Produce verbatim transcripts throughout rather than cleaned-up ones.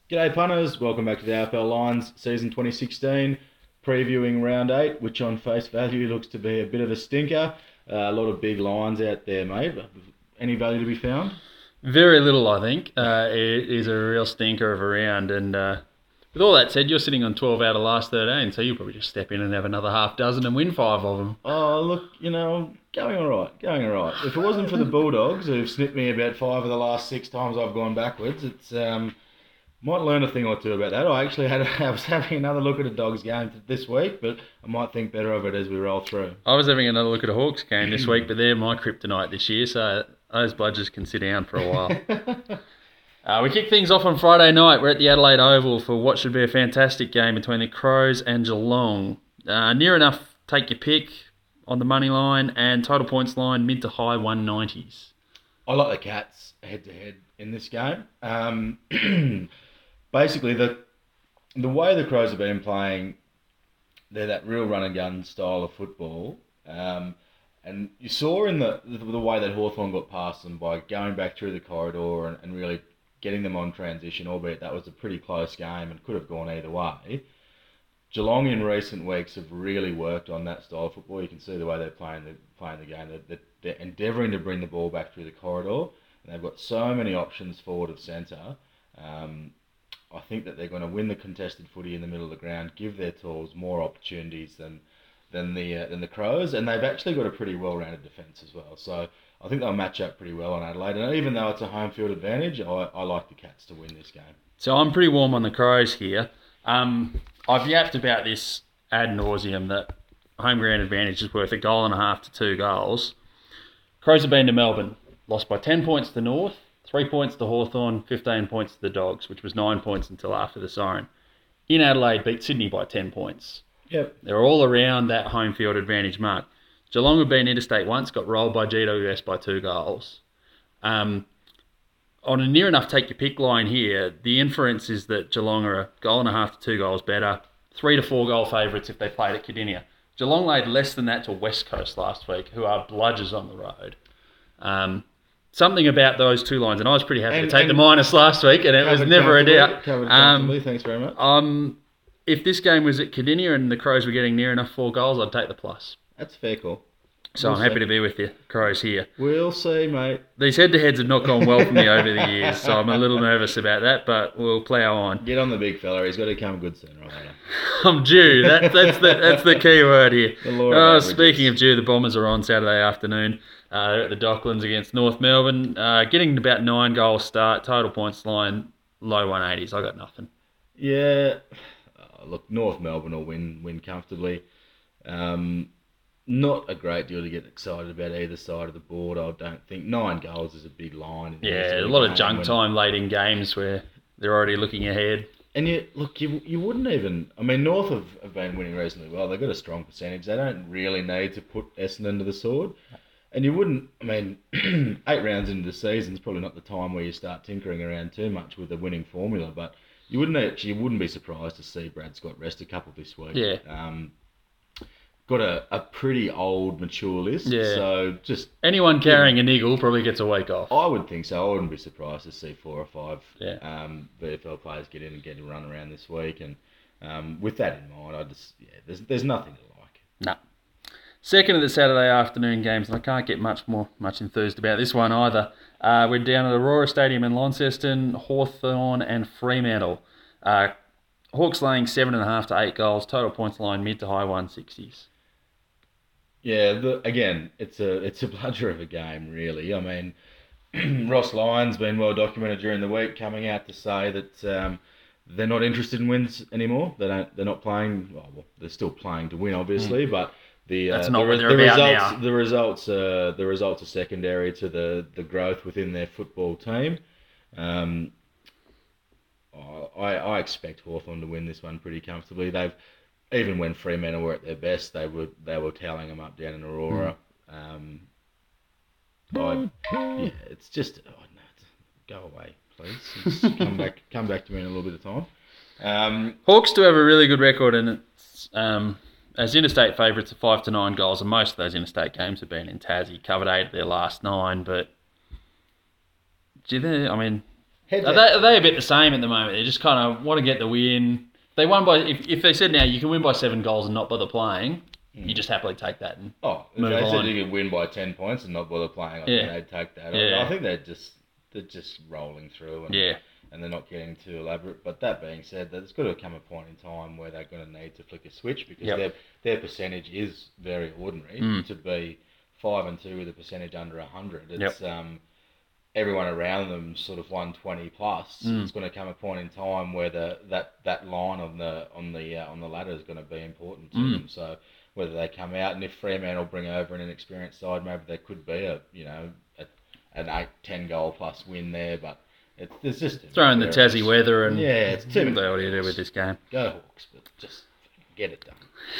G'day punters, welcome back to the A F L Lions season twenty sixteen, previewing round eight, which on face value looks to be a bit of a stinker. Uh, a lot of big lines out there, mate. Any value to be found? Very little, I think. Uh, it is a real stinker of a round. And uh, with all that said, you're sitting on twelve out of the last thirteen, so you'll probably just step in and have another half dozen and win five of them. Oh, look, you know, going all right, going all right. If it wasn't for the Bulldogs, who've snipped me about five of the last six times I've gone backwards, it's... um. Might learn a thing or two about that. I actually had I was having another look at a Dogs game this week, but I might think better of it as we roll through. I was having another look at a Hawks game this week, but they're my kryptonite this year, so those bludgers can sit down for a while. uh, we kick things off on Friday night. We're at the Adelaide Oval for what should be a fantastic game between the Crows and Geelong. Uh, near enough, take your pick on the money line and total points line, mid to high one nineties. I like the Cats head-to-head in this game. Um... Basically, the the way the Crows have been playing, they're that real run and gun style of football. Um, and you saw in the the way that Hawthorn got past them by going back through the corridor and, and really getting them on transition, albeit that was a pretty close game and could have gone either way. Geelong in recent weeks have really worked on that style of football. You can see the way they're playing the playing the game. They're, they're endeavouring to bring the ball back through the corridor, and they've got so many options forward of centre. Um, I think that they're going to win the contested footy in the middle of the ground, give their tools more opportunities than than the uh, than the Crows, and they've actually got a pretty well-rounded defence as well. So I think they'll match up pretty well on Adelaide. And even though it's a home field advantage, I, I like the Cats to win this game. So I'm pretty warm on the Crows here. Um, I've yapped about this ad nauseum that home ground advantage is worth a goal and a half to two goals. Crows have been to Melbourne, lost by ten points to North. Three points to Hawthorn, fifteen points to the Dogs, which was nine points until after the siren. In Adelaide, beat Sydney by ten points. Yep. They're all around that home field advantage mark. Geelong have been interstate once, got rolled by G W S by two goals. Um, on a near enough take your pick line here, the inference is that Geelong are a goal and a half to two goals better. Three to four goal favourites if they played at Cardinia. Geelong laid less than that to West Coast last week, who are bludgers on the road. Um... Something about those two lines, and I was pretty happy and, to take the minus last week, and it was never a doubt. Covered comfortably, um, thanks very much. Um, if this game was at Cardinia and the Crows were getting near enough four goals, I'd take the plus. That's a fair call. So we'll I'm happy see. to be with you, Crows here. We'll see, mate. These head-to-heads have not gone well for me over the years, so I'm a little nervous about that, but we'll plough on. Get on the big fella. He's got to come good sooner or later. I'm due. That, that's, the, that's the key word here. The law of oh, averages. Speaking of due, the Bombers are on Saturday afternoon. Uh, they're at the Docklands against North Melbourne. Uh, getting about nine goals start, total points line, low one eighties. I got nothing. Yeah. Uh, look, North Melbourne will win win comfortably. Um, not a great deal to get excited about either side of the board, I don't think. Nine goals is a big line. In Yeah, a lot of junk when, time late in games where they're already looking ahead. And you look, you you wouldn't even... I mean, North have, have been winning reasonably well. They've got a strong percentage. They don't really need to put Essendon to the sword. And you wouldn't, I mean, eight rounds into the season is probably not the time where you start tinkering around too much with the winning formula, but you wouldn't actually, you wouldn't be surprised to see Brad Scott rest a couple this week. Yeah. Um, got a, a pretty old, mature list, Yeah. so just... Anyone carrying a niggle probably gets a week off. I would think so. I wouldn't be surprised to see four or five Yeah. um, V F L players get in and get a run around this week, and um, with that in mind, I just, yeah, there's, there's nothing to like. No. Second of the Saturday afternoon games, and I can't get much more much enthused about this one either. Uh, we're down at Aurora Stadium in Launceston, Hawthorn and Fremantle. Uh, Hawks laying seven and a half to eight goals, total points line mid to high one sixties. Yeah, the, again, it's a it's a bludger of a game, really. I mean, Ross Lyon's been well documented during the week, coming out to say that um, they're not interested in wins anymore. They don't. They're not playing. Well, well they're still playing to win, obviously, mm. but. The, That's uh, not the, what they're the about results, now. The results, uh, the results are secondary to the, the growth within their football team. Um, I I expect Hawthorn to win this one pretty comfortably. They've even when Fremantle were at their best, they were they were toweling them up down in Aurora. Mm. Um, I, yeah, it's just oh, no, go away, please. Just come back, come back to me in a little bit of time. Um, Hawks do have a really good record, and it's. Um, As interstate favourites of five to nine goals, and most of those interstate games have been in Tassie. Covered eight of their last nine, but do they, I mean, Head Are they, are they a bit the same at the moment? They just kind of want to get the win. They won by if, if they said now you can win by seven goals and not bother playing, mm. you just happily take that and oh, if move they on. said you could win by ten points and not bother playing, I yeah. think they'd take that. Yeah. I, I think they're just they're just rolling through and yeah. and they're not getting too elaborate. But that being said, there's got to come a point in time where they're going to need to flick a switch because yep. their their percentage is very ordinary mm. to be five and two with a percentage under a hundred. It's yep. um. everyone around them sort of one twenty plus. Mm. It's going to come a point in time where the that, that line on the on the uh, on the ladder is going to be important to mm. them. So whether they come out and if Fremantle bring over an inexperienced side, maybe there could be a you know a, an eight ten goal plus win there. But it's there's just throwing the Tassie weather and yeah, it's too what do you do with this game? Go Hawks, but just get it done.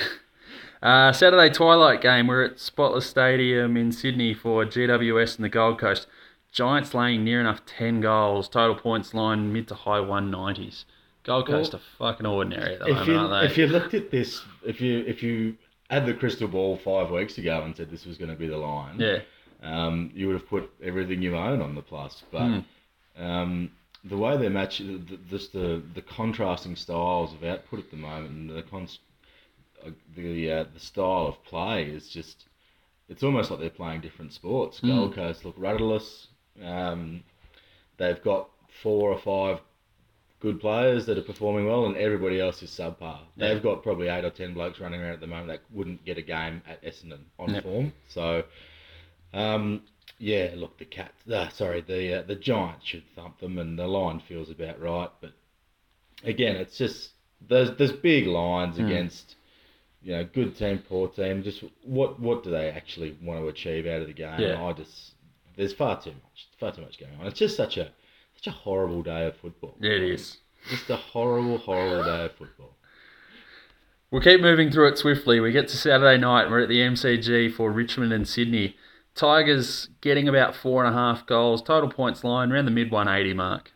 Uh, Saturday twilight game. We're at Spotless Stadium in Sydney for G W S and the Gold Coast. Giants laying near enough ten goals. Total points line mid to high one nineties. Gold Coast well, are fucking ordinary at the moment, you, aren't they? If you looked at this, if you if you had the crystal ball five weeks ago and said this was going to be the line, yeah, um, you would have put everything you own on the plus. But mm. um, the way they match, the, just the the contrasting styles of output at the moment, and the cons, uh, the uh, the style of play is just, it's almost like they're playing different sports. Mm. Gold Coast look rudderless. Um, they've got four or five good players that are performing well, and everybody else is subpar. Yeah. They've got probably eight or ten blokes running around at the moment that wouldn't get a game at Essendon on yep. form. So, um, yeah, look, the Cats, uh, sorry, the uh, the Giants should thump them, and the line feels about right. But again, it's just there's there's big lines mm. against, you know, good team, poor team. Just what what do they actually want to achieve out of the game? Yeah. I just there's far too much, far too much going on. It's just such a such a horrible day of football. Yeah, it is. Just a horrible, horrible day of football. We'll keep moving through it swiftly. We get to Saturday night and we're at the M C G for Richmond and Sydney. Tigers getting about four and a half goals. Total points line around the mid one eighty mark.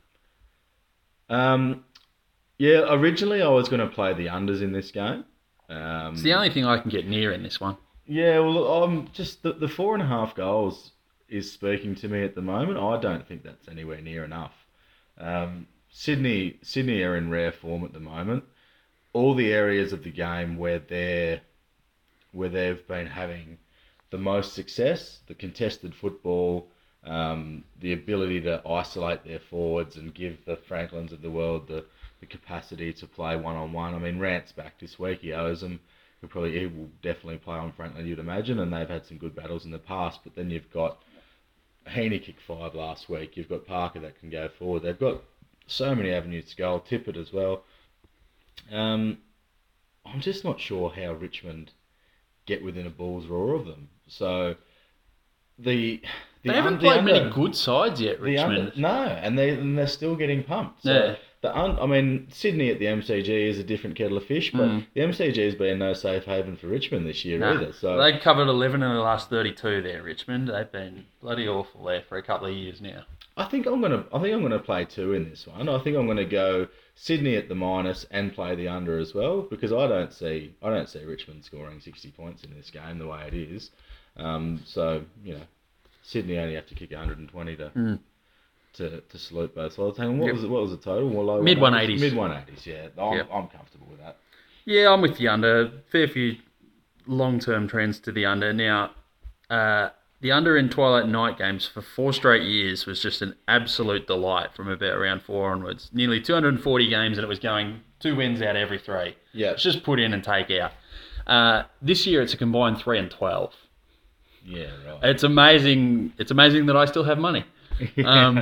Um, yeah, originally I was going to play the unders in this game. Um, it's the only thing I can get near in this one. Yeah, well, I'm just the, the four and a half goals is speaking to me at the moment. I don't think that's anywhere near enough. Um, Sydney, Sydney are in rare form at the moment. All the areas of the game where they're where they've been having the most success, the contested football, um, the ability to isolate their forwards and give the Franklins of the world the, the capacity to play one on one. I mean, Rant's back this week. He owes them. He'll probably he will definitely play on Franklin, you'd imagine, and they've had some good battles in the past. But then you've got Heaney kicked five last week. You've got Parker that can go forward. They've got so many avenues to go. Tippett as well. Um, I'm just not sure how Richmond get within a bull's roar of them. So the, the they haven't un, played the many under, good sides yet, Richmond. Under, no, and they and they're still getting pumped. So yeah. The un, I mean, Sydney at the M C G is a different kettle of fish, but mm. the M C G has been no safe haven for Richmond this year nah. either. So they covered eleven in the last thirty-two there, Richmond. They've been bloody awful there for a couple of years now. I think I'm gonna. I think I'm gonna play two in this one. I think I'm gonna go Sydney at the minus and play the under as well because I don't see. I don't see Richmond scoring sixty points in this game the way it is. Um, so you know, Sydney only have to kick one hundred twenty to mm. to to salute both sides. Hang on, what yep. was it? What was the total? More low mid one eighties. Mid one eighties. Yeah, I'm yep. I'm comfortable with that. Yeah, I'm with the under. Fair few long term trends to the under now. Uh, The under in Twilight Night games for four straight years was just an absolute delight from about round four onwards. Nearly two hundred forty games and it was going two wins out every three. Yeah. It's just put in and take out. Uh, this year it's a combined three and twelve. Yeah, right. It's amazing. It's amazing that I still have money. Um,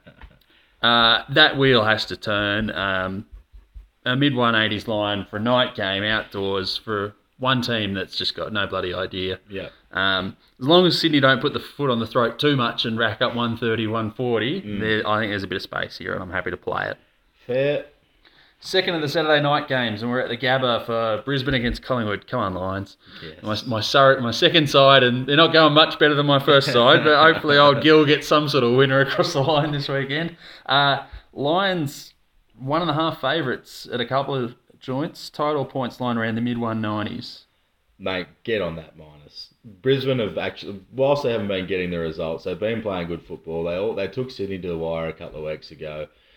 uh, that wheel has to turn. Um, a mid one eighties line for a night game outdoors for one team that's just got no bloody idea. Yeah. Um, as long as Sydney don't put the foot on the throat too much and rack up one thirty, one forty, mm. there, I think there's a bit of space here and I'm happy to play it. Fair. Second of the Saturday night games and we're at the Gabba for Brisbane against Collingwood. Come on, Lions. Yes. My, my, sur- my second side, and they're not going much better than my first side, but hopefully old Gill gets some sort of winner across the line this weekend. Uh, Lions, one and a half favourites at a couple of joints. Total points line around the mid one nineties. Mate, get on that minus. Brisbane have actually, whilst they haven't been getting the results, they've been playing good football. They all they took Sydney to the wire a couple of weeks ago.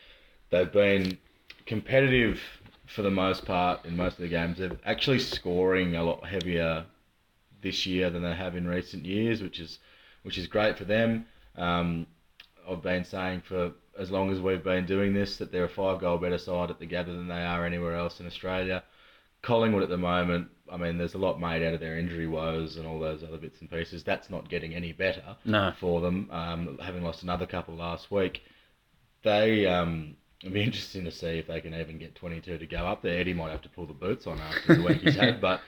they've been competitive for the most part in most of the games. They're actually scoring a lot heavier this year than they have in recent years, which is which is great for them. Um, I've been saying for as long as we've been doing this that they're a five goal better side at the Gather than they are anywhere else in Australia. Collingwood at the moment, I mean, there's a lot made out of their injury woes and all those other bits and pieces. That's not getting any better No. for them, um, having lost another couple last week. They, um, it'll be interesting to see if they can even get twenty-two to go up there. Eddie might have to pull the boots on after the week he's had, but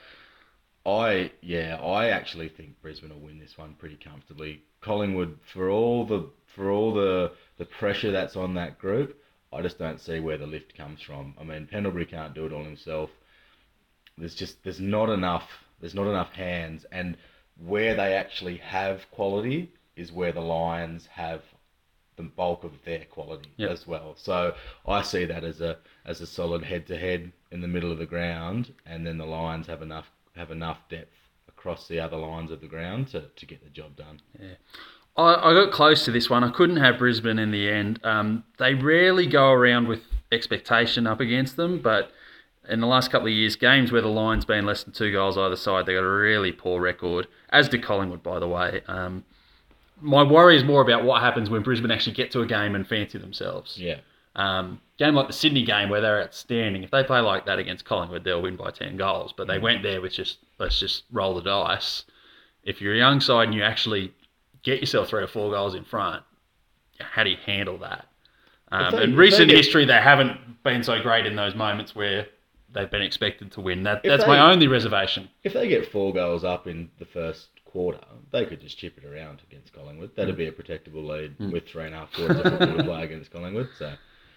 I, yeah, I actually think Brisbane will win this one pretty comfortably. Collingwood, for all the for all the the pressure that's on that group, I just don't see where the lift comes from. I mean, Pendlebury can't do it all himself. There's just there's not enough there's not enough hands, and where they actually have quality is where the Lions have the bulk of their quality yep. as well. So I see that as a as a solid head to head in the middle of the ground, and then the Lions have enough have enough depth across the other lines of the ground to, to get the job done. Yeah. I, I got close to this one. I couldn't have Brisbane in the end. Um, they rarely go around with expectation up against them, but in the last couple of years, games where the line's been less than two goals either side, they got a really poor record, as did Collingwood, by the way. Um, my worry is more about what happens when Brisbane actually get to a game and fancy themselves. Yeah. Um, game like the Sydney game where they're outstanding. If they play like that against Collingwood, they'll win by ten goals. But they mm. went there with just, let's just roll the dice. If you're a young side and you actually get yourself three or four goals in front, how do you handle that? Um, they, in recent get, history, they haven't been so great in those moments where they've been expected to win. That That's they, my only reservation. If they get four goals up in the first quarter, they could just chip it around against Collingwood. That'd mm. be a protectable lead mm. with three and a half quarters of football to play against Collingwood. So,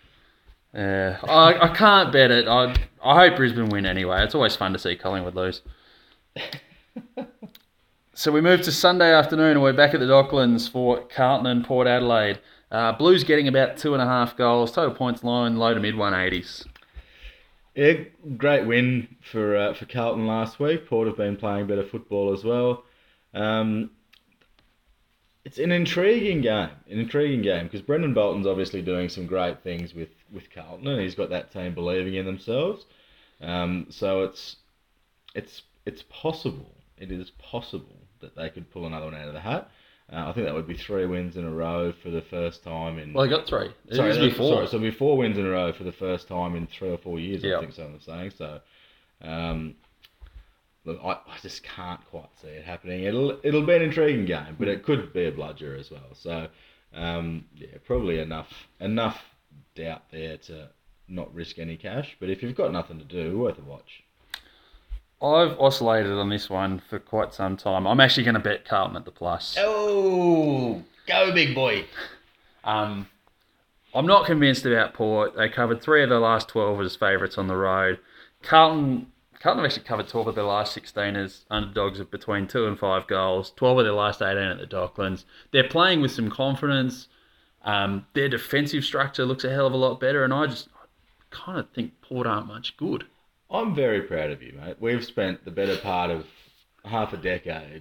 yeah, I, I can't bet it. I I hope Brisbane win anyway. It's always fun to see Collingwood lose. So we move to Sunday afternoon and we're back at the Docklands for Carlton and Port Adelaide. Uh, Blues getting about two and a half goals, total points line, low to mid one eighties. Yeah, great win for uh, for Carlton last week. Port have been playing better football as well. Um, it's an intriguing game, an intriguing game because Brendan Bolton's obviously doing some great things with, with Carlton, and he's got that team believing in themselves. Um, so it's it's it's possible. It is possible that they could pull another one out of the hat. Uh, I think that would be three wins in a row for the first time in... Well, they got three. It sorry, was before. Sorry, so it'll be four wins in a row for the first time in three or four years, yep. I think someone's saying. So, um, look, I, I just can't quite see it happening. It'll it'll be an intriguing game, but it could be a bludger as well. So, um, yeah, probably enough enough doubt there to not risk any cash. But if you've got nothing to do, worth a watch. I've oscillated on this one for quite some time. I'm actually going to bet Carlton at the plus. Oh, go big boy. Um, I'm not convinced about Port. They covered three of their last twelve as favourites on the road. Carlton, Carlton have actually covered twelve of their last sixteen as underdogs of between two and five goals. twelve of their last eighteen at the Docklands. They're playing with some confidence. Um, their defensive structure looks a hell of a lot better, and I just kind of think Port aren't much good. I'm very proud of you, mate. We've spent the better part of half a decade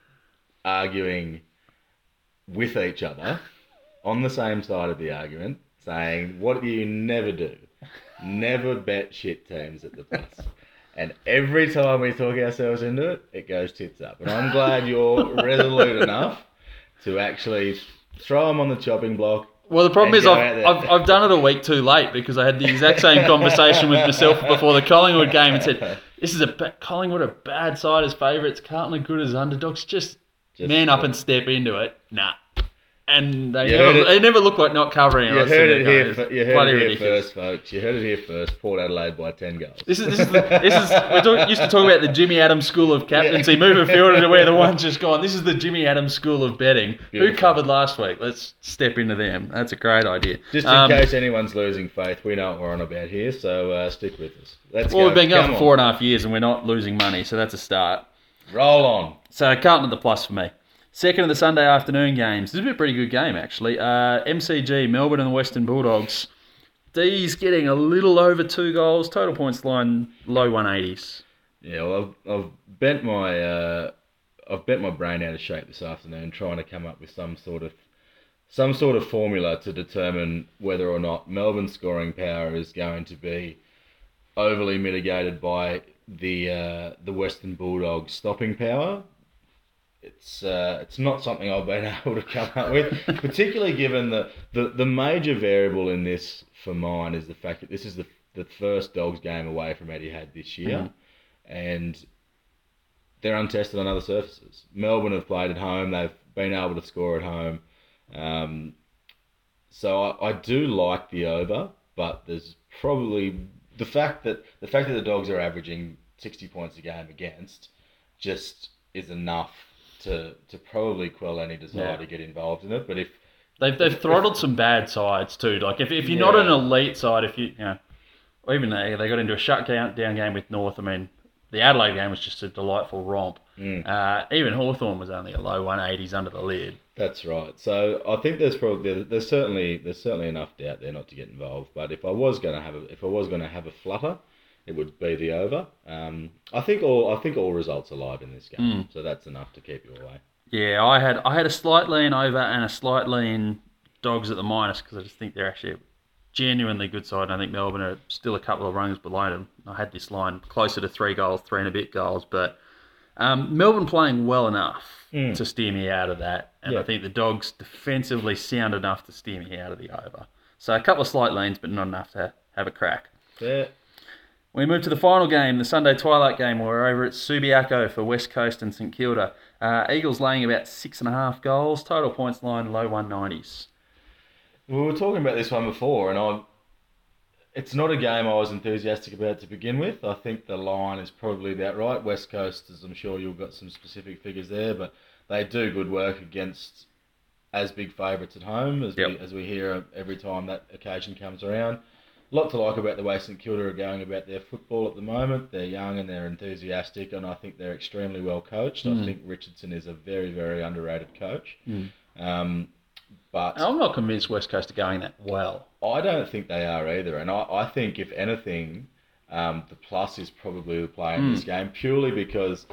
arguing with each other on the same side of the argument, saying, what do you never do? Never bet shit teams at the plus. And every time we talk ourselves into it, it goes tits up. And I'm glad you're resolute enough to actually throw them on the chopping block. Well, the problem is I've, I've I've done it a week too late because I had the exact same conversation with myself before the Collingwood game and said, this is a ba- Collingwood a bad side as favourites, Carlton are good as underdogs, just, just man up and step into it. Nah. And they never, they never look like not covering it. You heard it here, f- you heard it here first, folks. You heard it here first. Port Adelaide by ten goals. This is this is the, this is we talk, used to talk about the Jimmy Adams school of captaincy, yeah. Moving fielder to where the one's just gone. This is the Jimmy Adams school of betting. Beautiful. Who covered last week? Let's step into them. That's a great idea. Just in um, case anyone's losing faith, we know what we're on about here, so uh, stick with us. Let's well, go. we've been going Come for on. four and a half years and we're not losing money, so that's a start. Roll on. So Carlton at the plus for me. Second of the Sunday afternoon games. This is a pretty good game, actually. Uh, M C G, Melbourne and the Western Bulldogs. D's getting a little over two goals. Total points line, low one eighties. Yeah, well, I've, I've bent my uh, I've bent my brain out of shape this afternoon trying to come up with some sort of some sort of formula to determine whether or not Melbourne's scoring power is going to be overly mitigated by the uh, the Western Bulldogs' stopping power. It's uh, it's not something I've been able to come up with, particularly given the, the, the major variable in this for mine is the fact that this is the the first Dogs game away from Etihad this year, mm. and they're untested on other surfaces. Melbourne have played at home; they've been able to score at home, um, so I, I do like the over, but there's probably the fact that the fact that the Dogs are averaging sixty points a game against just is enough to to probably quell any desire yeah. to get involved in it. But if they've they've if, throttled if, some bad sides too, like if if you're yeah. not an elite side, if you you know, or even they they got into a shutdown down game with North. I mean, the Adelaide game was just a delightful romp. Mm. Uh, even Hawthorn was only a low one eighties under the lid. That's right. So I think there's probably there's certainly there's certainly enough doubt there not to get involved. But if I was going to have a if I was going to have a flutter, it would be the over. Um, I think all I think all results are live in this game, mm. so that's enough to keep you away. Yeah, I had I had a slight lean over and a slight lean Dogs at the minus because I just think they're actually a genuinely good side. And I think Melbourne are still a couple of rungs below them. I had this line closer to three goals, three and a bit goals, but um, Melbourne playing well enough mm. to steer me out of that, and yeah. I think the Dogs defensively sound enough to steer me out of the over. So a couple of slight leans, but not enough to have a crack. Yeah. We move to the final game, the Sunday twilight game. We're over at Subiaco for West Coast and St Kilda. Uh, Eagles laying about six and a half goals. Total points line, low one nineties. We were talking about this one before, and I, it's not a game I was enthusiastic about to begin with. I think the line is probably about right. West Coast, as I'm sure you've got some specific figures there, but they do good work against as big favourites at home, as, yep. we, as we hear every time that occasion comes around. A lot to like about the way St Kilda are going about their football at the moment. They're young and they're enthusiastic, and I think they're extremely well coached. Mm. I think Richardson is a very, very underrated coach. Mm. Um, but I'm not convinced West Coast are going that well. I don't think they are either, and I, I think, if anything, um, the plus is probably the play in mm. this game, purely because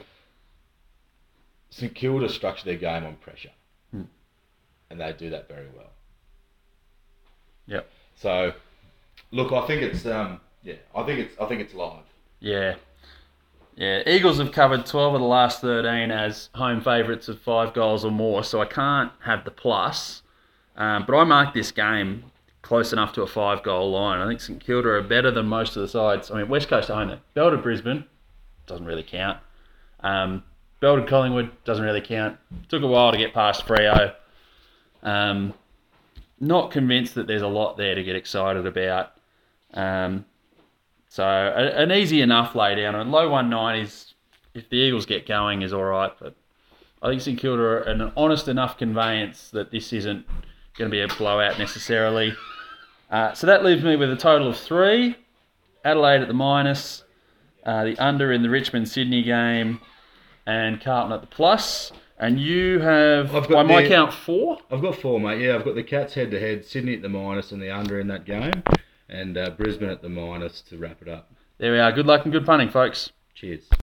St Kilda structure their game on pressure, mm. and they do that very well. Yep. So... Look, I think it's um, yeah, I think it's I think it's live. Yeah, yeah. Eagles have covered twelve of the last thirteen as home favourites of five goals or more, so I can't have the plus. Um, but I marked this game close enough to a five goal line. I think St Kilda are better than most of the sides. I mean, West Coast at home, they belted Brisbane, doesn't really count. Um, belted Collingwood, doesn't really count. Took a while to get past Freo. Um, not convinced that there's a lot there to get excited about. Um, so a, an easy enough lay down. And low one nineties, if the Eagles get going, is all right. But I think St Kilda are an honest enough conveyance that this isn't going to be a blowout necessarily. Uh, so that leaves me with a total of three. Adelaide at the minus, uh, the under in the Richmond-Sydney game, and Carlton at the plus. And you have, I've got by my the, count, four? I've got four, mate. Yeah, I've got the Cats head-to-head, Sydney at the minus and the under in that game, and uh, Brisbane at the minus to wrap it up. There we are. Good luck and good punting, folks. Cheers.